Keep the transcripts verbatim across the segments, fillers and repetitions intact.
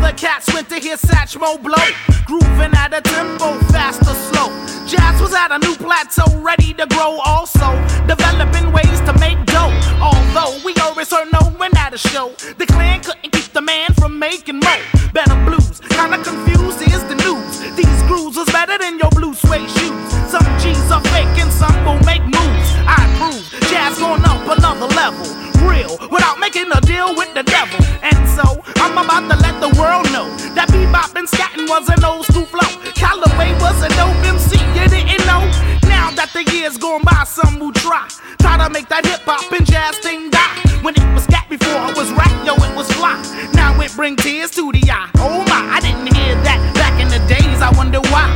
other cats went to hear Satchmo blow, grooving at a tempo fast or slow. Jazz was at a new plateau, ready to grow. Also developing ways to make dough. Although we always heard no one at a show, the clan couldn't keep the man from making more. Better blues, kinda confused is the news. These grooves was better than your blue suede shoes. Some G's are fake and some will make moves. I prove jazz going up another level, real, without making a deal with the devil. And so I'm about to let the world know that bebop and scatting was an old school flow. Callaway was a dope M C, you didn't know? Now that the years gone by, some will try Try to make that hip hop and jazz thing die. When it was scat before it was rap, yo, it was fly. Now it bring tears to the eye. Oh my, I didn't hear that back in the days, I wonder why.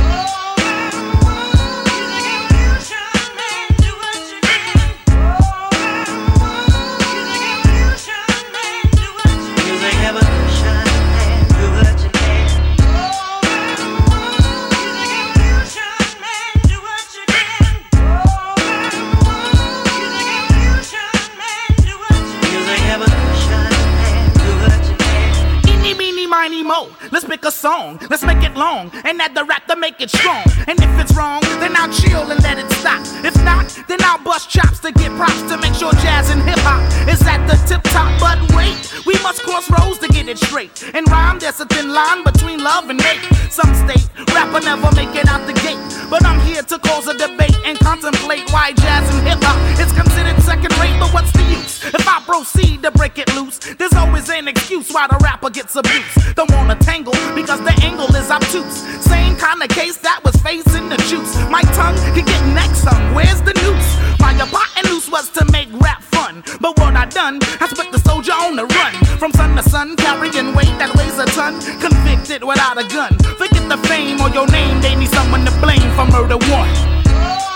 Let's pick a song, let's make it long, and add the rap to make it strong. And if it's wrong, then I'll chill and let it stop. If not, then I'll bust chops to get props to make sure jazz and hip-hop is at the tip top. But wait, we must cross roads to get it straight. In rhyme, there's a thin line between love and hate. Some state, rapper never make it out the gate, but I'm here to cause a debate and contemplate why jazz and hip-hop is considered second rate. But what's the use if I proceed to break it loose? There's always an excuse why the rapper gets abused. Don't wanna tangle because the angle is obtuse. Same kind of case that was facing the juice. My tongue can get next sung, where's the noose? My hypotenuse was to make rap fun, but what I done has put the soldier on the run. From sun to sun, carrying weight that weighs a ton, convicted without a gun. Forget the fame or your name, they need someone to blame for murder one.